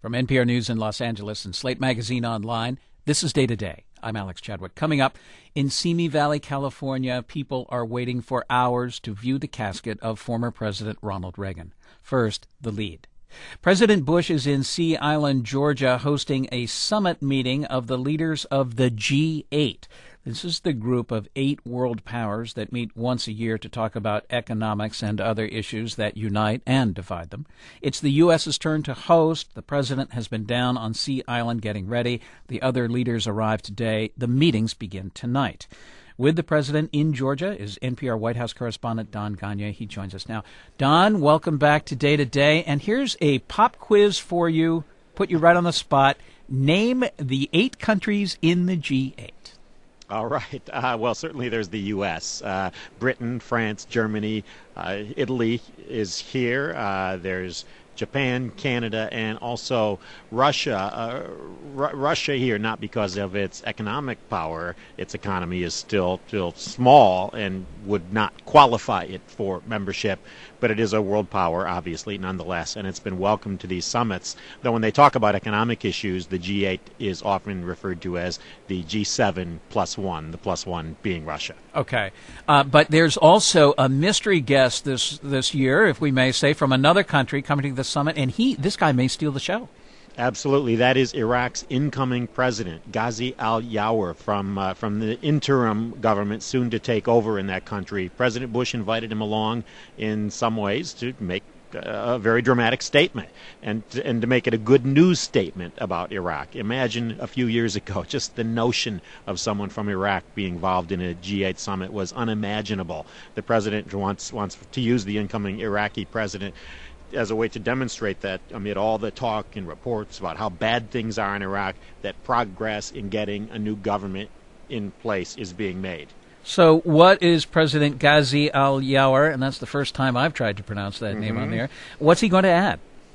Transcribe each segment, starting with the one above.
From NPR News in Los Angeles and Slate Magazine Online, this is Day to Day. I'm Alex Chadwick. Coming up, in Simi Valley, California, people are waiting for hours to view the casket of former President Ronald Reagan. First, the lead. President Bush is in Sea Island, Georgia, hosting a summit meeting of the leaders of the G8. This is the group of 8 world powers that meet once a year to talk about economics and other issues that unite and divide them. It's the U.S.'s turn to host. The president has been down on Sea Island getting ready. The other leaders arrive today. The meetings begin tonight. With the president in Georgia is NPR White House correspondent Don Gonyea. He joins us now. Don, welcome back to Day to Day. And here's a pop quiz for you. Put you right on the spot. Name the 8 countries in the G8. All right. Well, certainly there's the U.S., Britain, France, Germany, Italy is here. There's Japan, Canada, and also Russia. Russia here, not because of its economic power. Its economy is still small and would not qualify it for membership, but it is a world power, obviously, nonetheless, and it's been welcomed to these summits. Though when they talk about economic issues, the G8 is often referred to as the G7 plus one, the plus one being Russia. Okay. But there's also a mystery guest this year, if we may say, from another country coming to the summit, and this guy may steal the show. Absolutely. That is Iraq's incoming president, Ghazi al-Yawar, from the interim government soon to take over in that country. President Bush invited him along in some ways to make a very dramatic statement and to make it a good news statement about Iraq. Imagine a few years ago, just the notion of someone from Iraq being involved in a G8 summit was unimaginable. The president wants to use the incoming Iraqi president as a way to demonstrate that amid all the talk and reports about how bad things are in Iraq, that progress in getting a new government in place is being made. So what is President Ghazi al-Yawar, and that's the first time I've tried to pronounce that name on there, what's he going to add?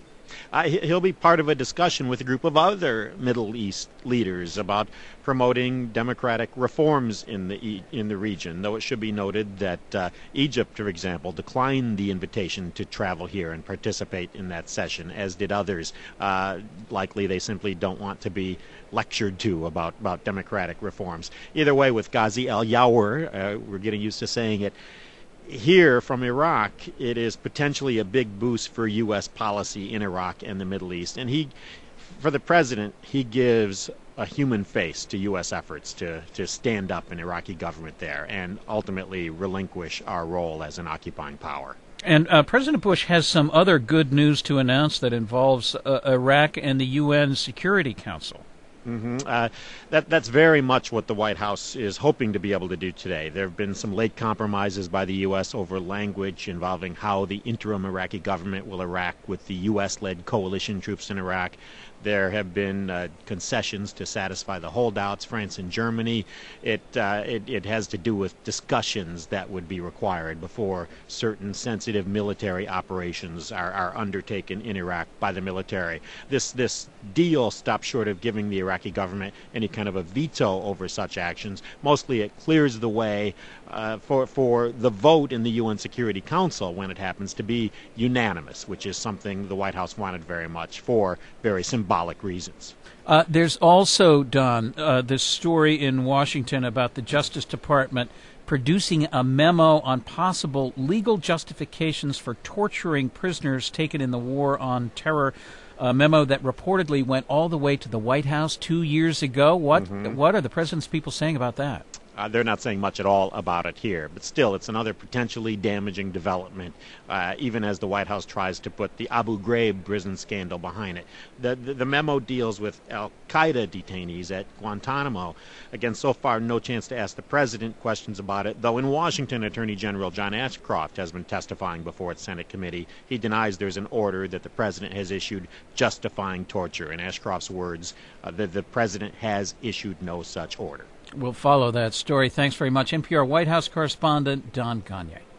He'll be part of a discussion with a group of other Middle East leaders about promoting democratic reforms in the region, though it should be noted that Egypt, for example, declined the invitation to travel here and participate in that session, as did others. Likely they simply don't want to be lectured to about democratic reforms. Either way, with Ghazi al-Yawar, we're getting used to saying it, here from Iraq, it is potentially a big boost for U.S. policy in Iraq and the Middle East. And for the president, he gives a human face to U.S. efforts to stand up an Iraqi government there and ultimately relinquish our role as an occupying power. And President Bush has some other good news to announce that involves Iraq and the UN Security Council. That's very much what the White House is hoping to be able to do today. There have been some late compromises by the U.S. over language involving how the interim Iraqi government will interact with the U.S.-led coalition troops in Iraq. There have been concessions to satisfy the holdouts, France and Germany. It has to do with discussions that would be required before certain sensitive military operations are undertaken in Iraq by the military. This deal stops short of giving the Iraqi government any kind of a veto over such actions. Mostly it clears the way for the vote in the UN Security Council, when it happens, to be unanimous, which is something the White House wanted very much for very symbolic reasons. There's also, Don, this story in Washington about the Justice Department producing a memo on possible legal justifications for torturing prisoners taken in the war on terror, a memo that reportedly went all the way to the White House 2 years ago. What are the president's people saying about that? They're not saying much at all about it here, but still, it's another potentially damaging development, even as the White House tries to put the Abu Ghraib prison scandal behind it. The memo deals with al-Qaeda detainees at Guantanamo. Again, so far, no chance to ask the president questions about it, though in Washington, Attorney General John Ashcroft has been testifying before its Senate committee. He denies there's an order that the president has issued justifying torture. In Ashcroft's words, the president has issued no such order. We'll follow that story. Thanks very much. NPR White House correspondent Don Gonyea.